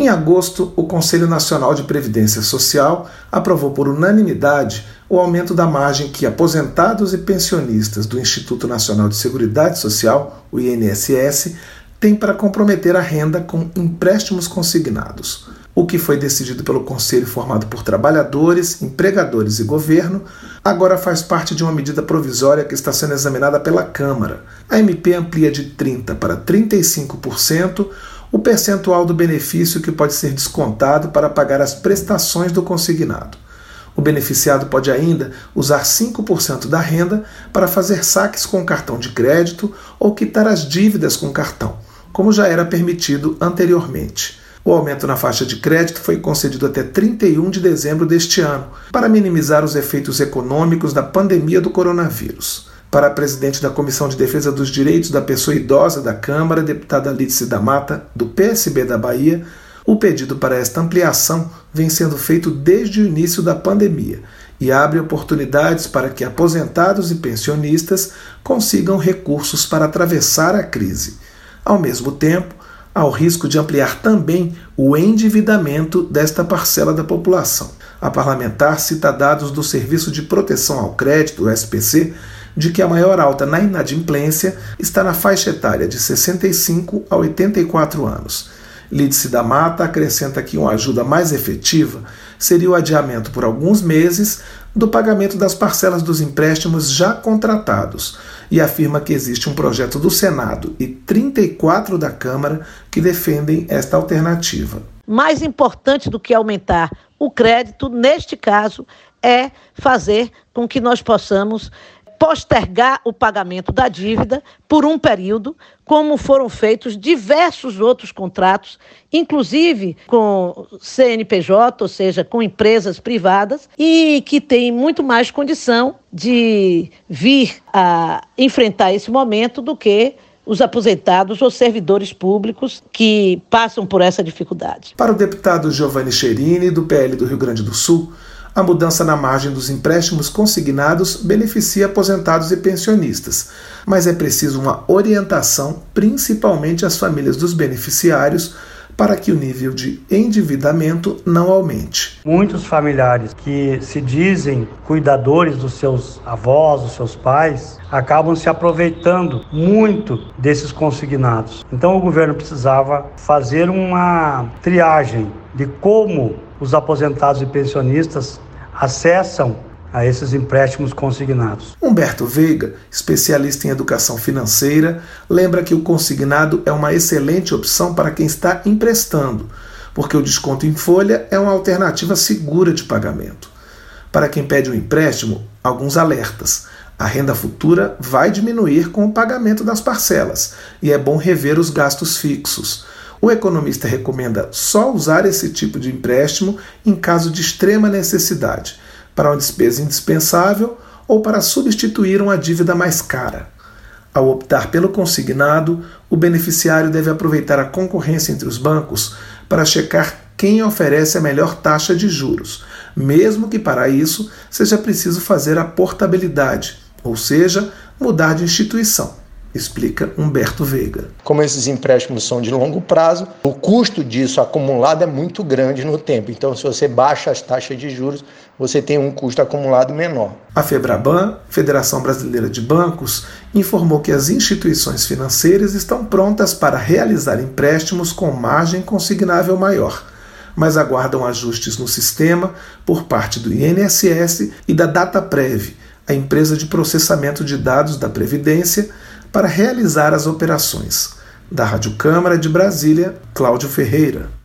Em agosto, o Conselho Nacional de Previdência Social aprovou por unanimidade o aumento da margem que aposentados e pensionistas do Instituto Nacional de Seguridade Social, o INSS, têm para comprometer a renda com empréstimos consignados. O que foi decidido pelo Conselho formado por trabalhadores, empregadores e governo, agora faz parte de uma medida provisória que está sendo examinada pela Câmara. A MP amplia de 30% para 35% o percentual do benefício que pode ser descontado para pagar as prestações do consignado. O beneficiado pode ainda usar 5% da renda para fazer saques com cartão de crédito ou quitar as dívidas com cartão, como já era permitido anteriormente. O aumento na faixa de crédito foi concedido até 31 de dezembro deste ano, para minimizar os efeitos econômicos da pandemia do coronavírus. Para a presidente da Comissão de Defesa dos Direitos da Pessoa Idosa da Câmara, deputada Lídice da Mata, do PSB da Bahia, o pedido para esta ampliação vem sendo feito desde o início da pandemia e abre oportunidades para que aposentados e pensionistas consigam recursos para atravessar a crise. Ao mesmo tempo, há o risco de ampliar também o endividamento desta parcela da população. A parlamentar cita dados do Serviço de Proteção ao Crédito, o SPC, de que a maior alta na inadimplência está na faixa etária de 65 a 84 anos. Lídice da Mata acrescenta que uma ajuda mais efetiva seria o adiamento por alguns meses do pagamento das parcelas dos empréstimos já contratados e afirma que existe um projeto do Senado e 34 da Câmara que defendem esta alternativa. Mais importante do que aumentar o crédito, neste caso, é fazer com que nós possamos postergar o pagamento da dívida por um período, como foram feitos diversos outros contratos, inclusive com CNPJ, ou seja, com empresas privadas, e que têm muito mais condição de vir a enfrentar esse momento do que os aposentados ou servidores públicos que passam por essa dificuldade. Para o deputado Giovanni Cherini, do PL do Rio Grande do Sul, a mudança na margem dos empréstimos consignados beneficia aposentados e pensionistas, mas é preciso uma orientação, principalmente às famílias dos beneficiários, para que o nível de endividamento não aumente. Muitos familiares que se dizem cuidadores dos seus avós, dos seus pais, acabam se aproveitando muito desses consignados. Então o governo precisava fazer uma triagem de como os aposentados e pensionistas acessam a esses empréstimos consignados. Humberto Veiga, especialista em educação financeira, lembra que o consignado é uma excelente opção para quem está emprestando, porque o desconto em folha é uma alternativa segura de pagamento. Para quem pede um empréstimo, alguns alertas. A renda futura vai diminuir com o pagamento das parcelas e é bom rever os gastos fixos. O economista recomenda só usar esse tipo de empréstimo em caso de extrema necessidade, para uma despesa indispensável ou para substituir uma dívida mais cara. Ao optar pelo consignado, o beneficiário deve aproveitar a concorrência entre os bancos para checar quem oferece a melhor taxa de juros, mesmo que para isso seja preciso fazer a portabilidade, ou seja, mudar de instituição, explica Humberto Veiga. Como esses empréstimos são de longo prazo, o custo disso acumulado é muito grande no tempo. Então, se você baixa as taxas de juros, você tem um custo acumulado menor. A Febraban, Federação Brasileira de Bancos, informou que as instituições financeiras estão prontas para realizar empréstimos com margem consignável maior, mas aguardam ajustes no sistema por parte do INSS e da Dataprev, a empresa de processamento de dados da Previdência, para realizar as operações. Da Rádio Câmara de Brasília, Cláudio Ferreira.